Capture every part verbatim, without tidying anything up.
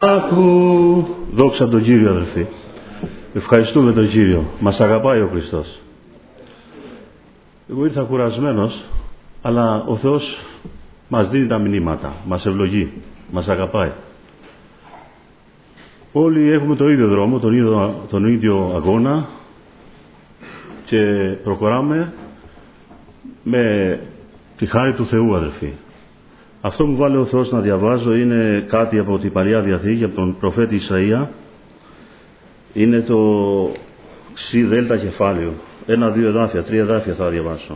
Άκου, δόξα τον Κύριο αδελφοί. Ευχαριστούμε τον Κύριο. Μας αγαπάει ο Χριστός. Εγώ ήρθα κουρασμένος, αλλά ο Θεός μας δίνει τα μηνύματα, μας ευλογεί, μας αγαπάει. Όλοι έχουμε το ίδιο δρόμο, τον ίδιο, τον ίδιο αγώνα και προχωράμε με τη χάρη του Θεού αδελφοί. Αυτό που βάλε ο Θεός να διαβάζω είναι κάτι από την Παλιά Διαθήκη, από τον προφέτη Ισαΐα. Είναι το ξι δέλτα κεφάλαιο. Ένα, δύο εδάφια, τρία εδάφια θα διαβάσω.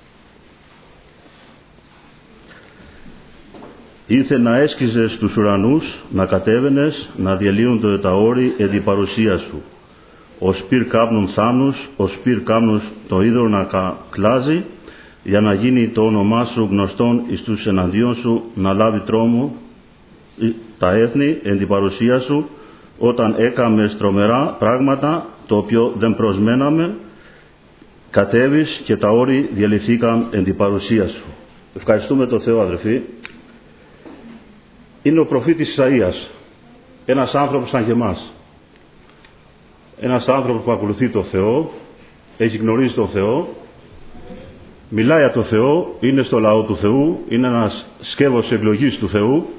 Ήθε να έσκυζες τους ουρανούς, να κατέβαινες, να διαλύονται τα όρη εν την παρουσία σου. Ο σπυρ κάπνουν θάμνους, ο σπυρ κάπνους το είδωρο να κλάζει, για να γίνει το όνομά σου γνωστόν εις τους εναντίον σου, να λάβει τρόμο τα έθνη εν την παρουσία σου, όταν έκαμες τρομερά πράγματα, το οποίο δεν προσμέναμε, κατέβεις και τα όρη διαλυθήκαν εν την παρουσία σου. Ευχαριστούμε τον Θεό αδερφοί. Είναι ο προφήτης Ισαΐας, ένας άνθρωπος σαν και εμάς. Ένας άνθρωπος που ακολουθεί τον Θεό, έχει γνωρίσει τον Θεό, μιλάει από τον Θεό, είναι στο λαό του Θεού, είναι ένας σκεύος ευλογής του Θεού,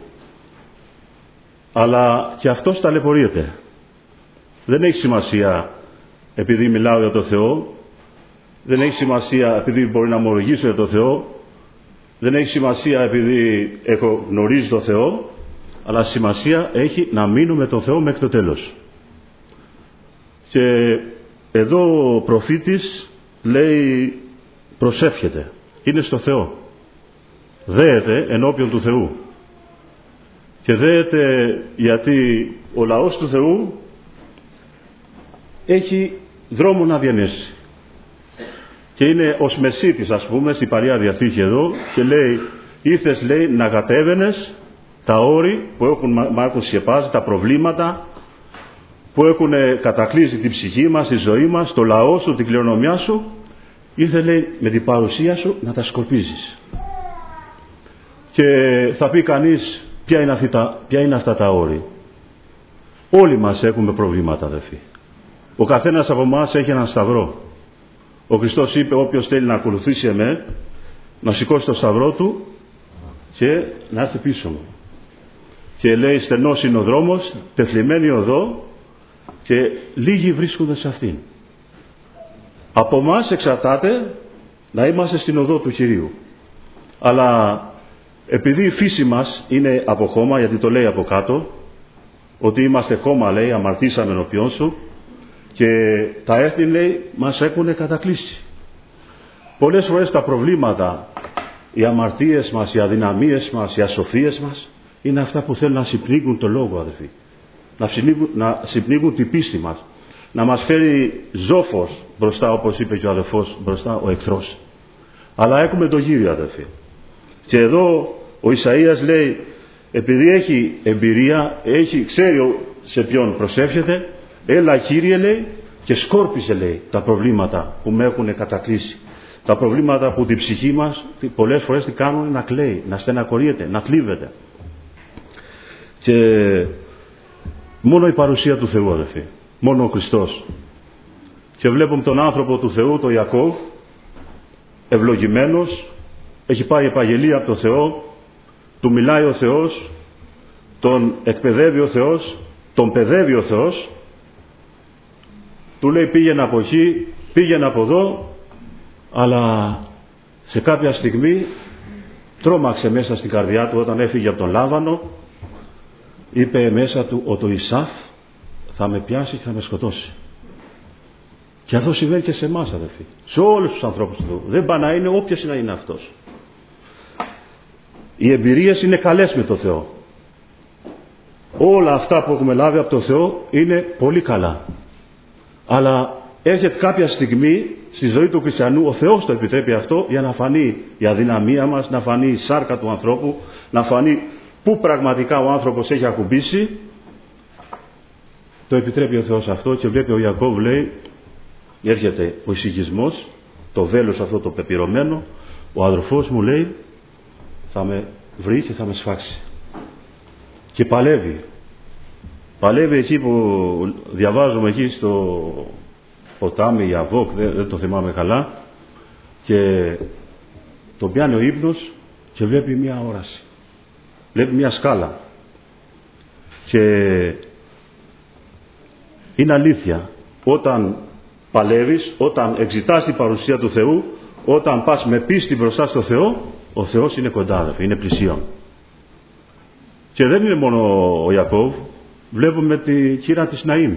αλλά και αυτός ταλαιπωρείται. Δεν έχει σημασία επειδή μιλάω για τον Θεό, δεν έχει σημασία επειδή μπορεί να ομολογήσω για τον Θεό, δεν έχει σημασία επειδή έχω γνωρίζει τον Θεό, αλλά σημασία έχει να μείνω με τον Θεό μέχρι το τέλος. Και εδώ ο προφήτης λέει, προσεύχεται, είναι στο Θεό, δέεται ενώπιον του Θεού, και δέεται γιατί ο λαός του Θεού έχει δρόμο να διανέσει και είναι ως μεσίτης, ας πούμε, στην Παλιά Διαθήκη εδώ, και λέει, ήθες, λέει, να κατέβαινες τα όρη που έχουν, μα έχουν σκεπάσει, τα προβλήματα που έχουν κατακλείσει την ψυχή μας, τη ζωή μας, το λαό σου, την κληρονομιά σου, ήρθε, λέει, με την παρουσία σου να τα σκορπίζεις. Και θα πει κανείς, ποια είναι, αυτή τα, ποια είναι αυτά τα όρη. Όλοι μας έχουμε προβλήματα αδελφοί. Ο καθένας από εμάς έχει έναν σταυρό. Ο Χριστός είπε, όποιος θέλει να ακολουθήσει εμέ, να σηκώσει το σταυρό του και να έρθει πίσω μου. Και λέει, στενός είναι ο δρόμος, τεθλιμμένη οδό, και λίγοι βρίσκονται σε αυτήν. Από εμάς εξαρτάται να είμαστε στην οδό του Κυρίου. Αλλά επειδή η φύση μας είναι από χώμα, γιατί το λέει από κάτω, ότι είμαστε χώμα, λέει, αμαρτήσαμε ενώπιον σου, και τα έθνη, λέει, μας έχουν κατακλείσει. Πολλές φορές τα προβλήματα, οι αμαρτίες μας, οι αδυναμίες μας, οι ασοφίες μας, είναι αυτά που θέλουν να συμπνίγουν το λόγο αδελφοί, να συμπνίγουν, να συμπνίγουν την πίστη μας, να μας φέρει ζόφος μπροστά, όπως είπε και ο αδελφός, μπροστά ο εχθρός. Αλλά έχουμε τον Κύριο αδελφοί. Και εδώ ο Ισαΐας λέει, επειδή έχει εμπειρία, έχει, ξέρει σε ποιον προσεύχεται, έλα Κύριε, λέει, και σκόρπισε, λέει, τα προβλήματα που με έχουν κατακλείσει. Τα προβλήματα που την ψυχή μας πολλές φορές τι κάνουν, να κλαίει, να στεναχωριέται, να θλίβεται. Και μόνο η παρουσία του Θεού αδελφοί, μόνο ο Χριστός. Και βλέπουμε τον άνθρωπο του Θεού, τον Ιακώβ, ευλογημένος, έχει πάει επαγγελία από τον Θεό, του μιλάει ο Θεός, τον εκπαιδεύει ο Θεός, τον παιδεύει ο Θεός, του λέει πήγαινε από εκεί, πήγαινε από εδώ, αλλά σε κάποια στιγμή τρόμαξε μέσα στην καρδιά του όταν έφυγε από τον Λάβανο, είπε μέσα του ότι ο Ισάφ θα με πιάσει και θα με σκοτώσει. Και αυτό συμβαίνει και σε εμάς αδελφοί, σε όλους τους ανθρώπους του Θεού. Δεν πάει να είναι όποιος να είναι αυτός. Οι εμπειρίες είναι καλές με τον Θεό. Όλα αυτά που έχουμε λάβει από τον Θεό είναι πολύ καλά. Αλλά έρχεται κάποια στιγμή στη ζωή του χριστιανού, ο Θεός το επιτρέπει αυτό, για να φανεί η αδυναμία μας, να φανεί η σάρκα του ανθρώπου, να φανεί πού πραγματικά ο άνθρωπος έχει ακουμπήσει. Το επιτρέπει ο Θεός αυτό, και βλέπει ο Ιακώβ, λέει, έρχεται ο εισηγισμός, το βέλος αυτό το πεπυρωμένο, ο αδερφός μου, λέει, θα με βρει και θα με σφάξει. Και παλεύει. Παλεύει εκεί που διαβάζουμε εκεί στο ποτάμι Ιαβόκ, δεν, δεν το θυμάμαι καλά, και τον πιάνει ο ύπνος και βλέπει μια όραση. Βλέπει μια σκάλα. Και είναι αλήθεια, όταν παλεύεις, όταν εξητάς την παρουσία του Θεού, όταν πας με πίστη μπροστά στο Θεό, ο Θεός είναι κοντά, αδελφοί, είναι πλησίον. Και δεν είναι μόνο ο Ιακώβ, βλέπουμε τη κύρα της Ναΐμ.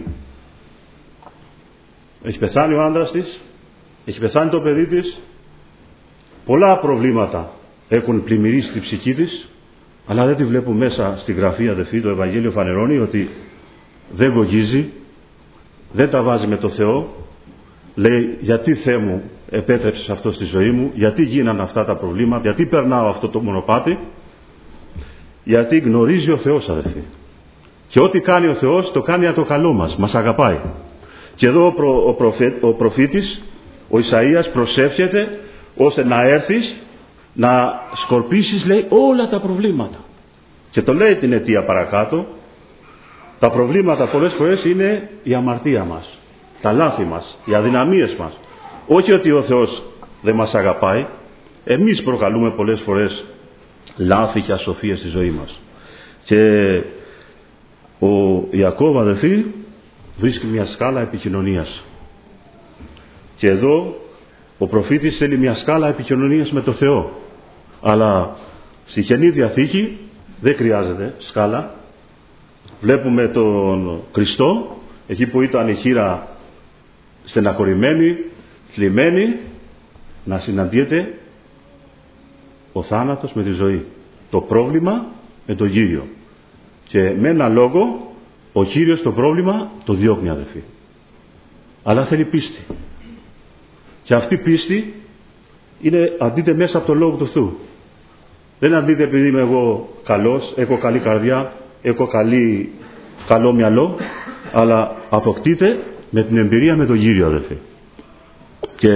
Έχει πεθάνει ο άντρας της, έχει πεθάνει το παιδί της, πολλά προβλήματα έχουν πλημμυρίσει τη ψυχή της, αλλά δεν τη βλέπουν μέσα στη γραφή, αδελφοί. Το Ευαγγέλιο φανερώνει ότι δεν γογίζει, δεν τα βάζει με το Θεό. Λέει, γιατί Θεέ μου επέτρεψες αυτό στη ζωή μου, γιατί γίνανε αυτά τα προβλήματα, γιατί περνάω αυτό το μονοπάτι? Γιατί γνωρίζει ο Θεός, αδελφοί. Και ό,τι κάνει ο Θεός το κάνει για το καλό μας, μας αγαπάει. Και εδώ ο, προ, ο, προφέ, ο προφήτης, ο Ισαΐας, προσεύχεται ώστε να έρθεις να σκορπίσεις, λέει, όλα τα προβλήματα. Και το λέει την αιτία παρακάτω. Τα προβλήματα πολλές φορές είναι η αμαρτία μας, τα λάθη μας, οι αδυναμίες μας. Όχι ότι ο Θεός δεν μας αγαπάει, εμείς προκαλούμε πολλές φορές λάθη και ασοφίες στη ζωή μας. Και ο Ιακώβ, αδελφοί, βρίσκει μια σκάλα επικοινωνίας. Και εδώ ο προφήτης θέλει μια σκάλα επικοινωνίας με το Θεό. Αλλά στη Καινή Διαθήκη δεν χρειάζεται σκάλα. Βλέπουμε τον Χριστό, εκεί που ήταν η χήρα στεναχωρημένη, θλιμμένη, να συναντιέται ο θάνατος με τη ζωή, το πρόβλημα με τον Κύριο. Και με ένα λόγο ο Κύριος το πρόβλημα το διώχνει, αδελφοί. Αλλά θέλει πίστη. Και αυτή η πίστη είναι, αντλείται μέσα από το Λόγο του Θεού. Δεν αντλείται επειδή είμαι εγώ καλός, έχω καλή καρδιά, έχω καλή, καλό μυαλό, αλλά αποκτείται με την εμπειρία με τον Κύριο, αδελφοί. Και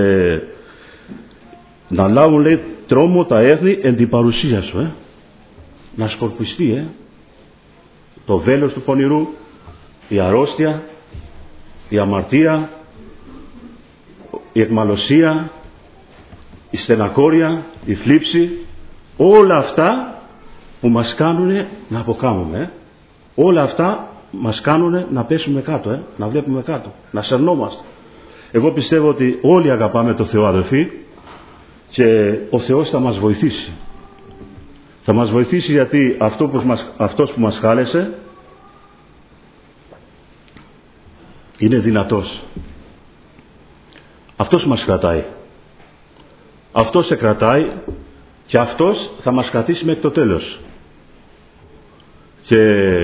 να λάβουν, λέει, τρόμο τα έθνη εν την παρουσία σου, ε. να σκορπιστεί ε. το βέλος του πονηρού, η αρρώστια, η αμαρτία, η εκμαλωσία, η στενακόρια, η θλίψη, όλα αυτά που μας κάνουν να αποκάμουμε, ε. όλα αυτά μας κάνουν να πέσουμε κάτω, ε. να βλέπουμε κάτω, να σερνόμαστε. Εγώ πιστεύω ότι όλοι αγαπάμε το Θεό, αδελφοί, και ο Θεός θα μας βοηθήσει. Θα μας βοηθήσει γιατί αυτό που μας, αυτός που μας χάλεσε είναι δυνατός. Αυτός μας κρατάει. Αυτός σε κρατάει και αυτός θα μας κρατήσει μέχρι το τέλος. Και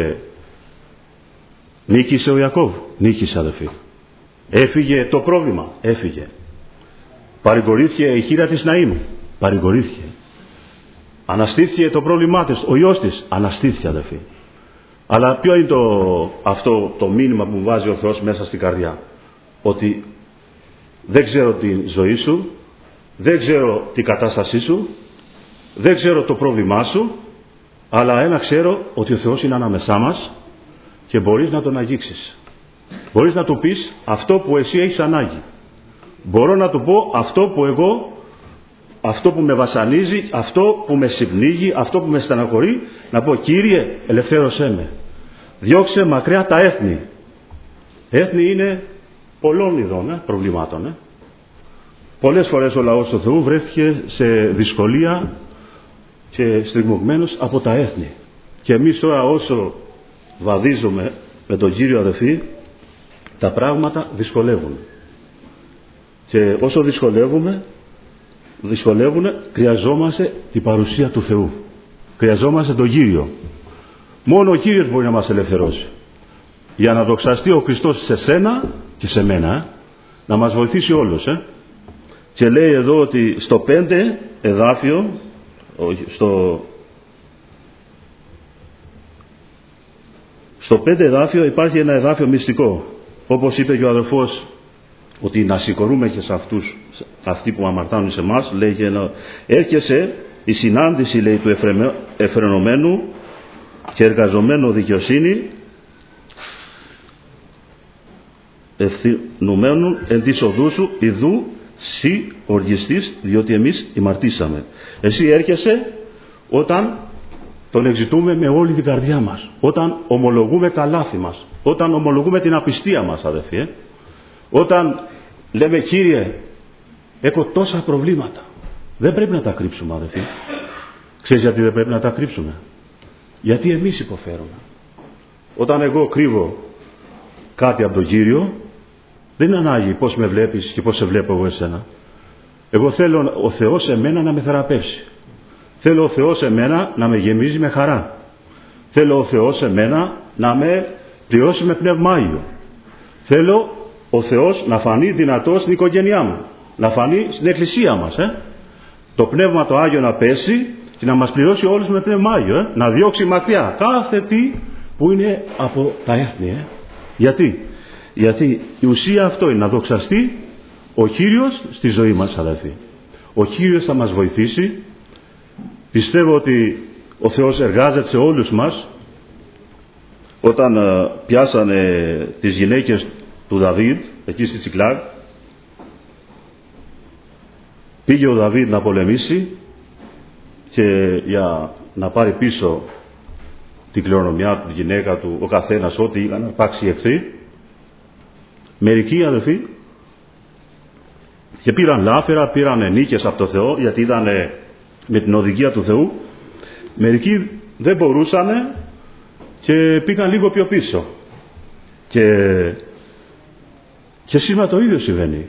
νίκησε ο Ιακώβ. Νίκησε, αδελφοί. Έφυγε το πρόβλημα. Έφυγε. Παρηγορήθηκε η χήρα της Ναΐμ. Παρηγορήθηκε. Αναστήθηκε το πρόβλημά της. Ο γιος της αναστήθηκε, αδελφοί. Αλλά ποιο είναι το, αυτό το μήνυμα που μου βάζει ο Θεός μέσα στην καρδιά? Ότι δεν ξέρω τη ζωή σου, δεν ξέρω την κατάστασή σου, δεν ξέρω το πρόβλημά σου, αλλά ένα ξέρω, ότι ο Θεός είναι ανάμεσά μας και μπορείς να τον αγγίξεις. Μπορείς να του πεις αυτό που εσύ έχεις ανάγκη. Μπορώ να του πω αυτό που εγώ, αυτό που με βασανίζει, αυτό που με συμπνίγει, αυτό που με στεναχωρεί, να πω, Κύριε, ελευθέρωσέ με. Διώξε μακριά τα έθνη. Έθνη είναι πολλών ειδών ε, προβλημάτων. Ε. Πολλές φορές ο λαός του Θεού βρέθηκε σε δυσκολία και στριμωγμένος από τα έθνη. Και εμείς τώρα όσο βαδίζουμε με τον Κύριο, αδελφοί, τα πράγματα δυσκολεύουν. Και όσο δυσκολεύουμε, δυσκολεύουν, χρειαζόμαστε την παρουσία του Θεού. Χρειαζόμαστε τον Κύριο. Μόνο ο Κύριος μπορεί να μας ελευθερώσει. Για να δοξαστεί ο Χριστός σε σένα και σε μένα. Ε? Να μας βοηθήσει όλους. Ε? Και λέει εδώ ότι στο πέντε εδάφιο, στο, στο πέντε εδάφιο υπάρχει ένα εδάφιο μυστικό. Όπως είπε και ο αδελφός, ότι να συγχωρούμε και σε αυτούς, αυτοί που αμαρτάνουν σε εμάς, λέει, και να έρχεσαι η συνάντηση, λέει, του εφρενωμένου και εργαζομένου δικαιοσύνη ευθυνουμένων εν της οδού σου, ιδού σύ οργιστής, διότι εμείς ημαρτήσαμε. Εσύ έρχεσαι όταν τον εξητούμε με όλη την καρδιά μας, όταν ομολογούμε τα λάθη μας, όταν ομολογούμε την απιστία μας, αδελφοί, ε? Όταν λέμε, Κύριε, έχω τόσα προβλήματα, δεν πρέπει να τα κρύψουμε, αδελφοί. Ξέρεις γιατί δεν πρέπει να τα κρύψουμε? Γιατί εμείς υποφέρουμε. Όταν εγώ κρύβω κάτι από τον Κύριο, δεν είναι ανάγκη πώς με βλέπεις και πώς σε βλέπω εγώ εσένα. Εγώ θέλω ο Θεός εμένα να με θεραπεύσει. Θέλω ο Θεός εμένα να με γεμίζει με χαρά. Θέλω ο Θεός εμένα να με πληρώσει με Πνεύμα Άγιο. Θέλω ο Θεός να φανεί δυνατός στην οικογένειά μου, να φανεί στην εκκλησία μας. Ε? Το Πνεύμα το Άγιο να πέσει και να μας πληρώσει όλους με Πνεύμα Άγιο. Ε? Να διώξει μακριά κάθε τι που είναι από τα έθνη. Ε? Γιατί? Γιατί η ουσία αυτό είναι να δοξαστεί ο Κύριος στη ζωή μας, αδελφοί. Ο Κύριος θα μας βοηθήσει. Πιστεύω ότι ο Θεός εργάζεται σε όλους μας. Όταν uh, πιάσανε τις γυναίκες του Δαβίδ εκεί στη Τσικλάκ, πήγε ο Δαβίδ να πολεμήσει και για να πάρει πίσω την κληρονομιά του, τη γυναίκα του, ο καθένας ό,τι είχαν αρπάξει εχθροί. Μερικοί, αδελφοί, και πήραν λάφυρα, πήραν νίκες από το Θεό, γιατί ήταν με την οδηγία του Θεού. Μερικοί δεν μπορούσαν και πήγαν λίγο πιο πίσω. Και, και σήμερα το ίδιο συμβαίνει.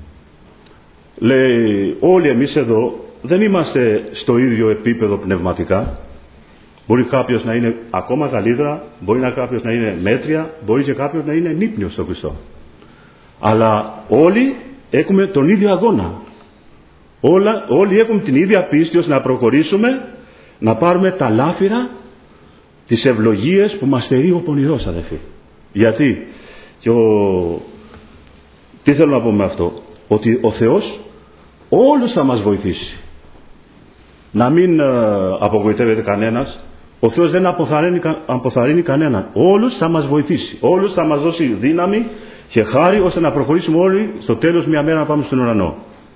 Λέει, όλοι εμείς εδώ δεν είμαστε στο ίδιο επίπεδο πνευματικά. Μπορεί κάποιος να είναι ακόμα καλύτερα, μπορεί να κάποιος να είναι μέτρια, μπορεί και κάποιος να είναι νύπνιος στο Χριστό. Αλλά όλοι έχουμε τον ίδιο αγώνα. Όλα, όλοι έχουμε την ίδια πίστη ώστε να προχωρήσουμε, να πάρουμε τα λάφυρα, τις ευλογίες που μας στερεί ο πονηρός, αδελφοί. Γιατί? Και ο... Τι θέλω να πω με αυτό? Ότι ο Θεός όλους θα μας βοηθήσει. Να μην απογοητεύεται κανένας. Ο Θεός δεν αποθαρρύνει, αποθαρρύνει κανέναν. Όλους θα μας βοηθήσει. Όλους θα μας δώσει δύναμη και χάρη ώστε να προχωρήσουμε όλοι στο τέλος μια μέρα να πάμε στον ουρανό.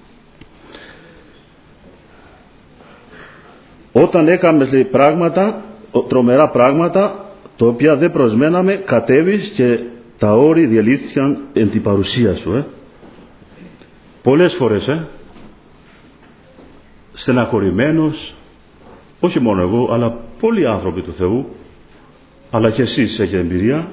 Όταν έκαμε, λέει, πράγματα, τρομερά πράγματα, τα οποία δεν προσμέναμε, κατέβεις και τα όρη διελήφθηκαν εν την παρουσία σου. Ε. Πολλές φορές, ε, στεναχωρημένος, όχι μόνο εγώ, αλλά πολλοί άνθρωποι του Θεού, αλλά και εσείς έχετε εμπειρία,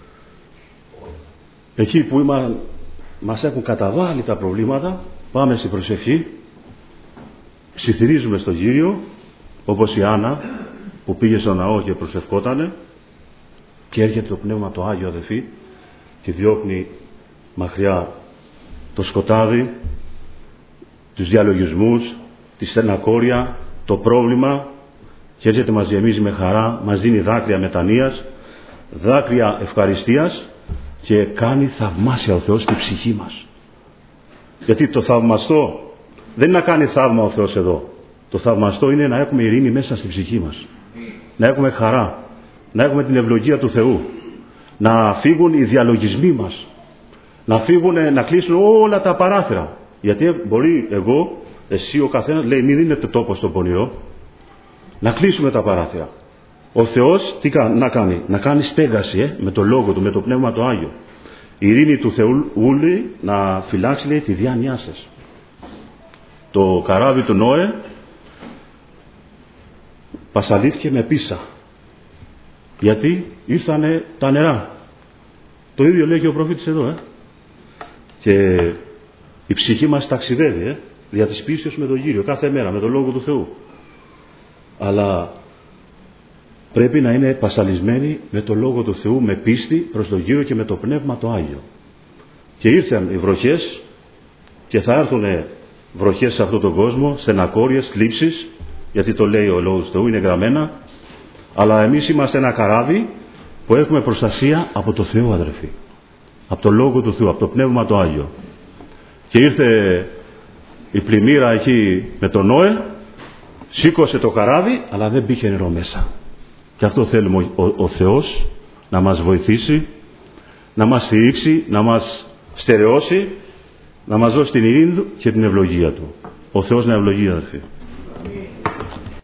εκεί που είμα, μας έχουν καταβάλει τα προβλήματα, πάμε στην προσευχή, ψιθυρίζουμε στον Κύριο, όπως η Άννα που πήγε στο ναό και προσευχότανε, και έρχεται το Πνεύμα το Άγιο, αδελφοί, και διώχνει μακριά το σκοτάδι, τους διαλογισμούς, τη στενακόρια, το πρόβλημα, και έρχεται μας γεμίζει με χαρά, μας δίνει δάκρυα μετανοίας, δάκρυα ευχαριστίας, και κάνει θαυμάσια ο Θεός στη ψυχή μας. Γιατί το θαυμαστό δεν είναι να κάνει θαύμα ο Θεός εδώ. Το θαυμαστό είναι να έχουμε ειρήνη μέσα στη ψυχή μας. Να έχουμε χαρά. Να έχουμε την ευλογία του Θεού. Να φύγουν οι διαλογισμοί μας. Να φύγουν, να κλείσουν όλα τα παράθυρα. Γιατί μπορεί εγώ, εσύ, ο καθένας, λέει, μην δίνετε τόπο στον πονηρό. Να κλείσουμε τα παράθυρα. Ο Θεός τι να κάνει? Να κάνει στέγαση, ε, με το Λόγο Του, με το Πνεύμα το Άγιο. Η ειρήνη του Θεού ούλη να φυλάξει, λέει, τη διάνοιά σας. Το καράβι του Νόε πασαλήθηκε με πίσα. Γιατί ήρθανε τα νερά. Το ίδιο λέει και ο προφήτης εδώ. Ε. Και η ψυχή μας ταξιδεύει, ε, δια της πίστεως με τον Κύριο, κάθε μέρα, με τον Λόγο του Θεού. Αλλά πρέπει να είναι πασαλισμένη με το Λόγο του Θεού, με πίστη προς τον Κύριο και με το Πνεύμα το Άγιο. Και ήρθαν οι βροχές, και θα έρθουν βροχές σε αυτόν τον κόσμο, στενακόριες, θλίψεις, γιατί το λέει ο Λόγος του Θεού, είναι γραμμένα. Αλλά εμείς είμαστε ένα καράβι που έχουμε προστασία από το Θεό, αδερφοί. Από το Λόγο του Θεού, από το Πνεύμα το Άγιο. Και ήρθε η πλημμύρα εκεί με τον Νόε, σήκωσε το καράβι, αλλά δεν μπήκε νερό μέσα. Και αυτό θέλουμε ο, ο, ο Θεός να μας βοηθήσει, να μας στηρίξει, να μας στερεώσει, να μας δώσει την ειρήνη του και την ευλογία του. Ο Θεός να ευλογεί, αδερφοί.